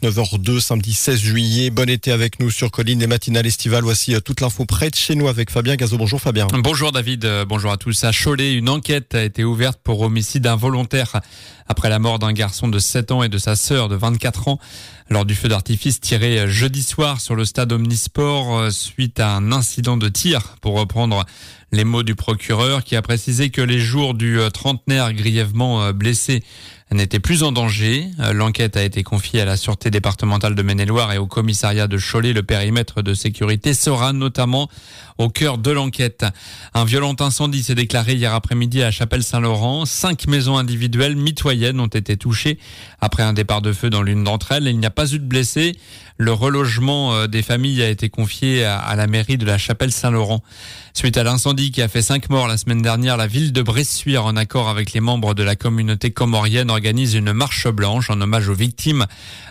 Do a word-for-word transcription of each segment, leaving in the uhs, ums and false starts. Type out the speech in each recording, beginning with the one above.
neuf heures deux, samedi seize juillet. Bon été avec nous sur Colline, les matinales estivales. Voici toute l'info près de chez nous avec Fabien Gazot. Bonjour Fabien. Bonjour David, bonjour à tous. À Cholet, une enquête a été ouverte pour homicide involontaire après la mort d'un garçon de sept ans et de sa sœur de vingt-quatre ans lors du feu d'artifice tiré jeudi soir sur le stade Omnisport suite à un incident de tir, pour reprendre les mots du procureur qui a précisé que les jours du trentenaire grièvement blessé n'étaient plus en danger. L'enquête a été confiée à la Sûreté départementale de Maine-et-Loire et au commissariat de Cholet. Le périmètre de sécurité sera notamment au cœur de l'enquête. Un violent incendie s'est déclaré hier après-midi à la Chapelle-Saint-Laurent. Cinq maisons individuelles mitoyennes ont été touchées après un départ de feu dans l'une d'entre elles. Il n'y a pas eu de blessés. Le relogement des familles a été confié à la mairie de la Chapelle-Saint-Laurent. Suite à l'incendie qui a fait cinq morts la semaine dernière, la ville de Bressuire, en accord avec les membres de la communauté comorienne, organise une marche blanche en hommage aux victimes.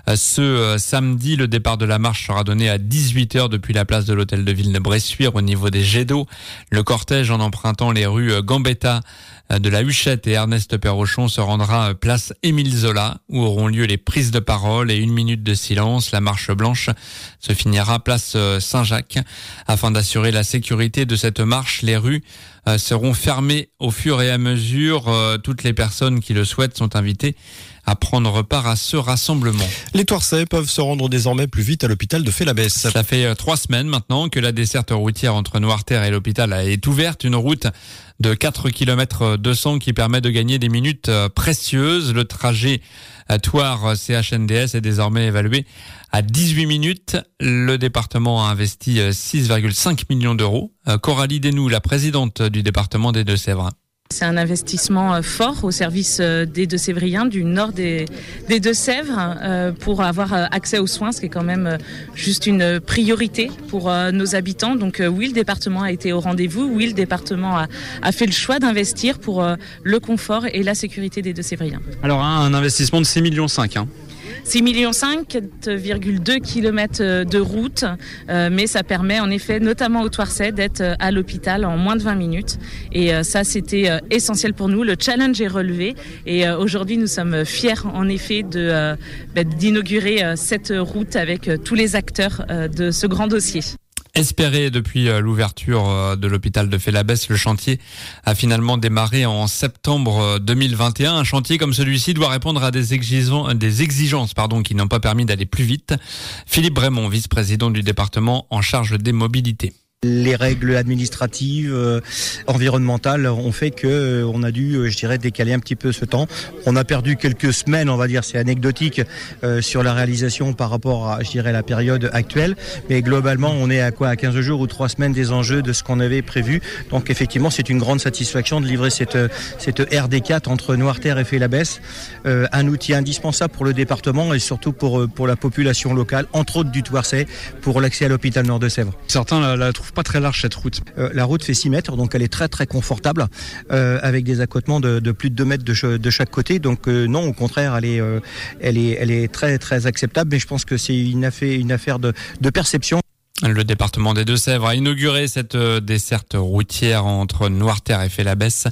Ce samedi, le départ de la marche sera donné à dix-huit heures depuis la place de l'hôtel de ville de Bressuire au niveau des jets d'eau. Le cortège, en empruntant les rues Gambetta, de la Huchette et Ernest Perrochon, se rendra place Émile Zola, où auront lieu les prises de parole et une minute de silence. La marche blanche se finira place Saint-Jacques. Afin d'assurer la sécurité de cette marche, les rues seront fermées au fur et à mesure. Toutes les personnes qui le souhaitent sont invitées à prendre part à ce rassemblement. Les Thouarçais peuvent se rendre désormais plus vite à l'hôpital de Félabès. Ça fait trois semaines maintenant que la desserte routière entre Noirterre et l'hôpital est ouverte. Une route de quatre kilomètres deux cents qui permet de gagner des minutes précieuses. Le trajet à Thouars-C H N D S est désormais évalué à dix-huit minutes. Le département a investi six virgule cinq millions d'euros. Coralie Desnoux, la présidente du département des Deux-Sèvres. C'est un investissement fort au service des Deux-Sévriens, du nord des, des Deux-Sèvres, euh, pour avoir accès aux soins, ce qui est quand même juste une priorité pour euh, nos habitants. Donc euh, oui, le département a été au rendez-vous. Oui, le département a, a fait le choix d'investir pour euh, le confort et la sécurité des Deux-Sévriens. Alors un investissement de six virgule cinq millions. Hein. six virgule cinq millions, quatre virgule deux kilomètres de route, euh, mais ça permet en effet, notamment aux Thouarçais, d'être à l'hôpital en moins de vingt minutes. Et euh, ça, c'était euh, essentiel pour nous. Le challenge est relevé et euh, aujourd'hui, nous sommes fiers en effet de, euh, bah, d'inaugurer euh, cette route avec euh, tous les acteurs euh, de ce grand dossier. Espéré depuis l'ouverture de l'hôpital de Félabès, le chantier a finalement démarré en septembre deux mille vingt et un. Un chantier comme celui-ci doit répondre à des exigences, des exigences pardon, qui n'ont pas permis d'aller plus vite. Philippe Brémond, vice-président du département en charge des mobilités. Les règles administratives, euh, environnementales ont fait que euh, on a dû, euh, je dirais, décaler un petit peu ce temps. On a perdu quelques semaines, on va dire, c'est anecdotique, euh, sur la réalisation par rapport à, je dirais, la période actuelle. Mais globalement, on est à quoi, à quinze jours ou trois semaines des enjeux de ce qu'on avait prévu. Donc effectivement, c'est une grande satisfaction de livrer cette cette R D quatre entre Noirterre et Félabès, euh, un outil indispensable pour le département et surtout pour pour la population locale, entre autres du Thouarçais, pour l'accès à l'hôpital Nord-de-Sèvres. Certains la, la trouvent pas très large cette route. Euh, la route fait six mètres, donc elle est très très confortable, euh, avec des accotements de, de plus de deux mètres de, ch- de chaque côté. Donc euh, non, au contraire, elle est, euh, elle est, elle est très très acceptable. Mais je pense que c'est une affaire, une affaire de, de perception. Le département des Deux-Sèvres a inauguré cette desserte routière entre Noirterre et Félabès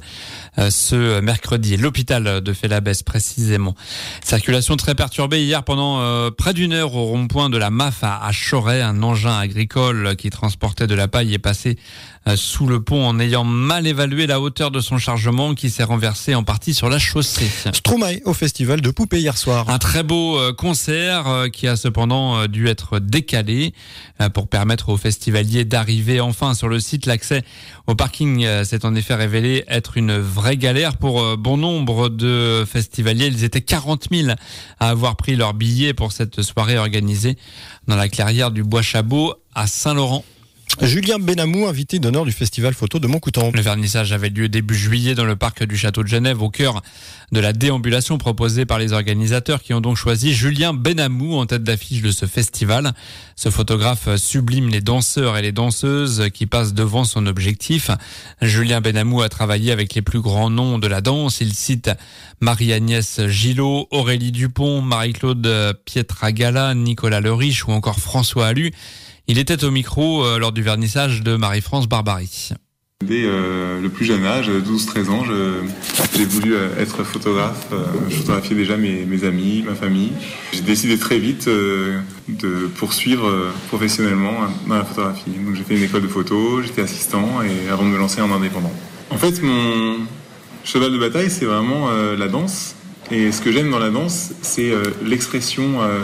ce mercredi. L'hôpital de Félabès précisément. Circulation très perturbée hier pendant euh, près d'une heure au rond-point de la M A F à, à Choret. Un engin agricole qui transportait de la paille est passé euh, sous le pont en ayant mal évalué la hauteur de son chargement qui s'est renversé en partie sur la chaussée. Stromae au festival de Poupée hier soir. Un très beau euh, concert euh, qui a cependant euh, dû être décalé euh, pour permettre aux festivaliers d'arriver enfin sur le site. L'accès au parking euh, s'est en effet révélé être une vraie galère pour euh, bon nombre de festivaliers. Ils étaient quarante mille à avoir pris leur billet pour cette soirée organisée dans la clairière du Bois-Chabot à Saint-Laurent. Julien Benamou, invité d'honneur du festival photo de Montcoutan. Le vernissage avait lieu début juillet dans le parc du Château de Genève, au cœur de la déambulation proposée par les organisateurs qui ont donc choisi Julien Benamou en tête d'affiche de ce festival. Ce photographe sublime les danseurs et les danseuses qui passent devant son objectif. Julien Benamou a travaillé avec les plus grands noms de la danse. Il cite Marie-Agnès Gillot, Aurélie Dupont, Marie-Claude Pietragala, Nicolas Le Riche ou encore François Allu. Il était au micro euh, lors du vernissage de Marie-France Barbarie. Dès euh, le plus jeune âge, douze treize ans, je, j'ai voulu euh, être photographe. Euh, je photographiais déjà mes, mes amis, ma famille. J'ai décidé très vite euh, de poursuivre euh, professionnellement dans la photographie. Donc j'ai fait une école de photo, j'étais assistant et avant de me lancer en indépendant. En fait, mon cheval de bataille, c'est vraiment euh, la danse. Et ce que j'aime dans la danse, c'est euh, l'expression euh,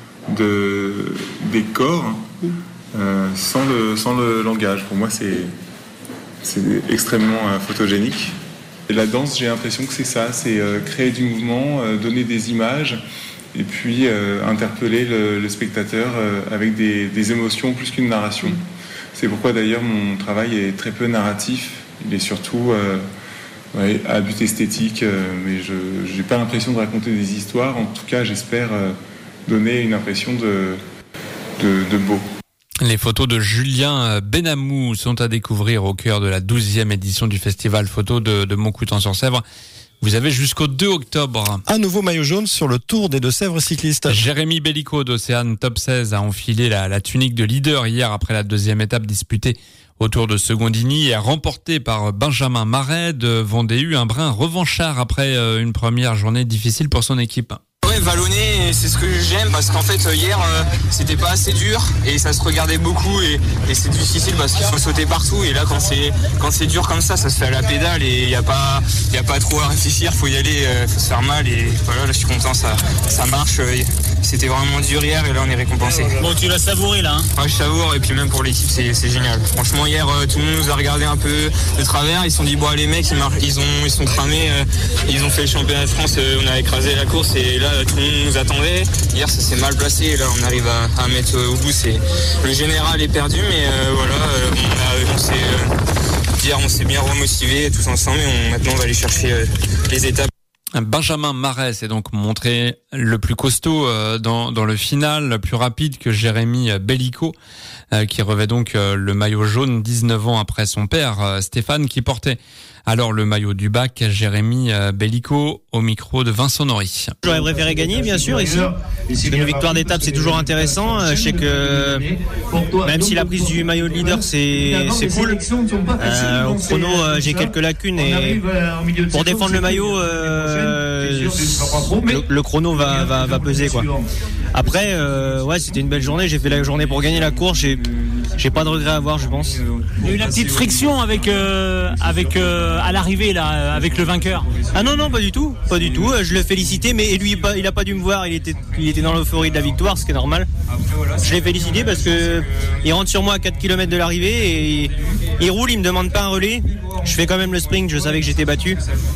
de, des corps euh, sans, le, sans le langage. Pour moi, c'est... C'est extrêmement euh, photogénique. Et la danse, j'ai l'impression que c'est ça, c'est euh, créer du mouvement, euh, donner des images et puis euh, interpeller le, le spectateur euh, avec des, des émotions plus qu'une narration. C'est pourquoi d'ailleurs mon travail est très peu narratif. Il est surtout euh, ouais, à but esthétique, euh, mais je n'ai pas l'impression de raconter des histoires. En tout cas, j'espère euh, donner une impression de, de, de beau. Les photos de Julien Benamou sont à découvrir au cœur de la douzième édition du festival photo de, de Montcoutan-sur-Sèvre. Vous avez jusqu'au deux octobre. Un nouveau maillot jaune sur le Tour des Deux-Sèvres cyclistes. Jérémy Bellico d'Océane Top seize a enfilé la, la tunique de leader hier après la deuxième étape disputée au Tour de Secondigny et remportée par Benjamin Marais de Vendée, un brin revanchard après une première journée difficile pour son équipe. Ouais, vallonner, c'est ce que j'aime parce qu'en fait hier euh, c'était pas assez dur et ça se regardait beaucoup et, et c'est difficile parce qu'il faut sauter partout et là quand c'est quand c'est dur comme ça, ça se fait à la pédale et il y a pas il y a pas trop à réfléchir, faut y aller, euh, faut se faire mal et voilà, là je suis content, ça ça marche. Euh, c'était vraiment dur hier et là on est récompensé. Bon, tu l'as savouré là. Hein ouais, je savoure et puis même pour l'équipe c'est c'est génial. Franchement hier euh, tout le monde nous a regardé un peu de travers, ils se sont dit bon les mecs ils, mar- ils ont ils sont cramés, euh, ils ont fait le championnat de France, euh, on a écrasé la course et là tout le monde nous attendait. Hier ça s'est mal placé et là on arrive à, à mettre au bout. C'est, le général est perdu mais euh, voilà euh, on, a, on s'est euh, hier on s'est bien remotivé tous ensemble et on, maintenant on va aller chercher euh, les étapes. Benjamin Marais s'est donc montré le plus costaud euh, dans, dans le final, le plus rapide que Jérémy Bellico, euh, qui revêt donc euh, le maillot jaune dix-neuf ans après son père, euh, Stéphane, qui portait alors le maillot du bac. Jérémy Bellico au micro de Vincent Norry. J'aurais préféré gagner, bien sûr, ici. Une victoire d'étape, c'est toujours intéressant. Je sais que même si la prise du maillot de leader, c'est, c'est cool. Euh, au chrono, j'ai quelques lacunes et pour défendre le maillot, euh, le, le chrono va, va, va peser, quoi. Après, euh, ouais, c'était une belle journée. J'ai fait la journée pour gagner la course. J'ai, j'ai pas de regret à avoir, je pense. Il y a eu la petite friction avec, euh, avec euh, à l'arrivée là, avec le vainqueur. Ah non, non, pas du tout, pas du tout. Je l'ai félicité, mais lui, il a pas dû me voir. Il était, il était dans l'euphorie de la victoire, ce qui est normal. Je l'ai félicité parce que il rentre sur moi à quatre kilomètres de l'arrivée et il, il roule. Il me demande pas un relais. Je fais quand même le sprint. Je savais que j'étais battu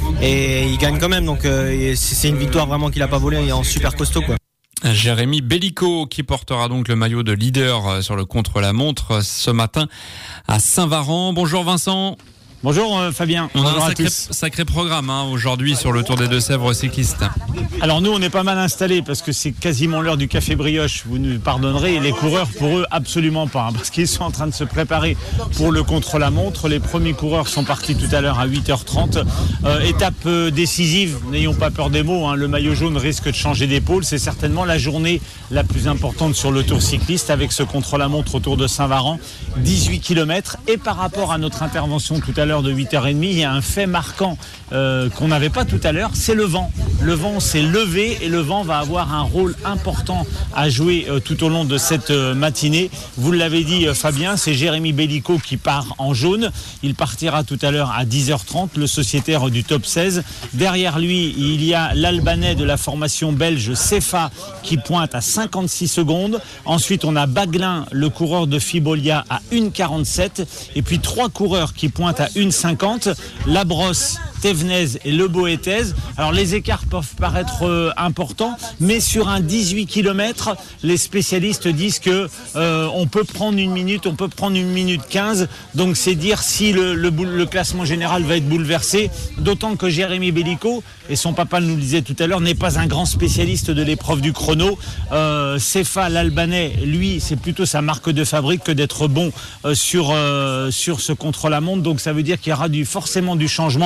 et il gagne quand même. Donc euh, c'est une victoire vraiment qu'il a pas volée. Il est en super costaud, quoi. Jérémy Bellico qui portera donc le maillot de leader sur le contre-la-montre ce matin à Saint-Varan. Bonjour Vincent. Bonjour euh, Fabien. On Bonjour a un à sacré, tous. sacré programme hein, aujourd'hui sur le Tour des Deux-Sèvres cyclistes. Alors nous on est pas mal installés parce que c'est quasiment l'heure du café brioche, vous nous pardonnerez. Et les coureurs pour eux absolument pas hein, parce qu'ils sont en train de se préparer pour le contre-la-montre. Les premiers coureurs sont partis tout à l'heure à huit heures trente. Euh, étape euh, décisive, n'ayons pas peur des mots, hein, le maillot jaune risque de changer d'épaule. C'est certainement la journée la plus importante sur le Tour cycliste avec ce contre-la-montre autour de Saint-Varan, dix-huit kilomètres. Et par rapport à notre intervention tout à l'heure de huit heures trente, il y a un fait marquant euh, qu'on n'avait pas tout à l'heure, c'est le vent. Le vent s'est levé et le vent va avoir un rôle important à jouer euh, tout au long de cette euh, matinée. Vous l'avez dit euh, Fabien, c'est Jérémy Bellico qui part en jaune. Il partira tout à l'heure à dix heures trente, le sociétaire du top seize. Derrière lui, il y a l'Albanais de la formation belge Cefa qui pointe à cinquante-six secondes. Ensuite, on a Baglin, le coureur de Fibolia à une quarante-sept. Et puis trois coureurs qui pointent à une cinquante. Labrosse, Thévenez et Le Boéthez. Alors les écarts peuvent paraître euh, importants, mais sur un dix-huit kilomètres, les spécialistes disent que euh, on peut prendre une minute, on peut prendre une minute quinze. Donc c'est dire si le, le, le classement général va être bouleversé. D'autant que Jérémy Bellico, et son papa nous le disait tout à l'heure, n'est pas un grand spécialiste de l'épreuve du chrono. Euh, Cefa, l'Albanais, lui, c'est plutôt sa marque de fabrique que d'être bon euh, sur, euh, sur ce contre-la-montre. Donc ça veut dire qu'il y aura du, forcément du changement en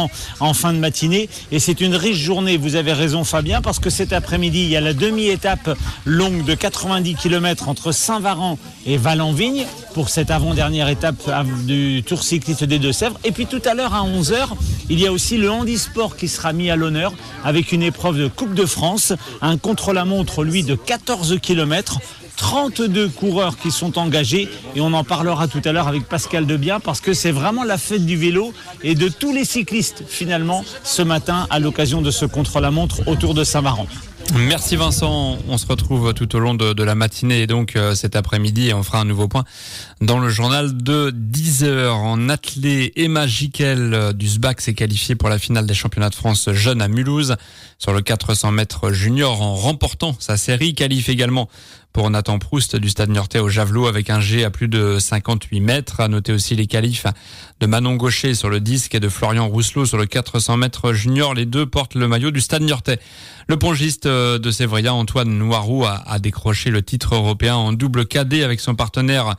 en fin de matinée. Et c'est une riche journée, vous avez raison Fabien, parce que cet après-midi, il y a la demi-étape longue de quatre-vingt-dix kilomètres entre Saint-Varan et Val-en-Vigne pour cette avant-dernière étape du Tour cycliste des Deux-Sèvres. Et puis tout à l'heure à onze heures, il y a aussi le handisport qui sera mis à l'honneur avec une épreuve de Coupe de France, un contre-la-montre lui de quatorze kilomètres. trente-deux coureurs qui sont engagés et on en parlera tout à l'heure avec Pascal Debien parce que c'est vraiment la fête du vélo et de tous les cyclistes finalement ce matin à l'occasion de ce contre-la-montre autour de Saint-Varan. Merci Vincent, on se retrouve tout au long de, de la matinée et donc euh, cet après-midi et on fera un nouveau point dans le journal de dix heures. En athlée, Emma Jiquel euh, du S B A C s'est qualifiée pour la finale des championnats de France jeunes à Mulhouse sur le quatre cents mètres junior en remportant sa série. Qualif également pour Nathan Proust du Stade Niortais au javelot avec un G à plus de cinquante-huit mètres. À noter aussi les qualifs de Manon Gaucher sur le disque et de Florian Rousselot sur le quatre cents mètres junior. Les deux portent le maillot du Stade Niortais. Le pongiste de Sévria, Antoine Noiroux, a, a décroché le titre européen en double cadet avec son partenaire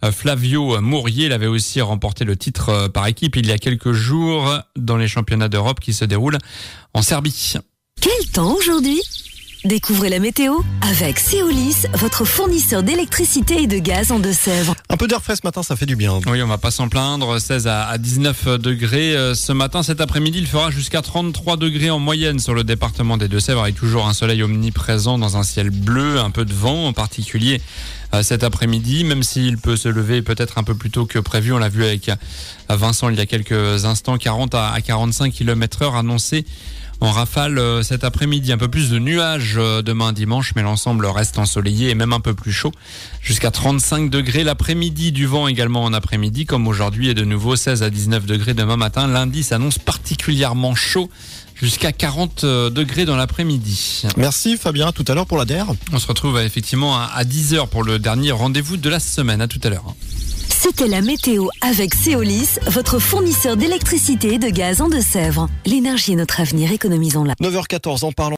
Flavio Mourier. Il avait aussi remporté le titre par équipe il y a quelques jours dans les championnats d'Europe qui se déroulent en Serbie. Quel temps aujourd'hui ? Découvrez la météo avec Seolis, votre fournisseur d'électricité et de gaz en Deux-Sèvres. Un peu d'air frais ce matin, ça fait du bien. Oui, on va pas s'en plaindre. seize à dix-neuf degrés ce matin. Cet après-midi, il fera jusqu'à trente-trois degrés en moyenne sur le département des Deux-Sèvres avec toujours un soleil omniprésent dans un ciel bleu, un peu de vent en particulier cet après-midi, même s'il peut se lever peut-être un peu plus tôt que prévu. On l'a vu avec Vincent il y a quelques instants, quarante à quarante-cinq kilomètres heure annoncé en rafale cet après-midi. Un peu plus de nuages demain dimanche, mais l'ensemble reste ensoleillé et même un peu plus chaud. Jusqu'à trente-cinq degrés l'après-midi, du vent également en après-midi, comme aujourd'hui, et de nouveau seize à dix-neuf degrés demain matin. Lundi s'annonce particulièrement chaud, jusqu'à quarante degrés dans l'après-midi. Merci Fabien, à tout à l'heure pour la D E R. On se retrouve effectivement à dix heures pour le dernier rendez-vous de la semaine. À tout à l'heure. C'était la météo avec Seolis, votre fournisseur d'électricité et de gaz en Deux-Sèvres. L'énergie est notre avenir, économisons-la. neuf heures quatorze en parlant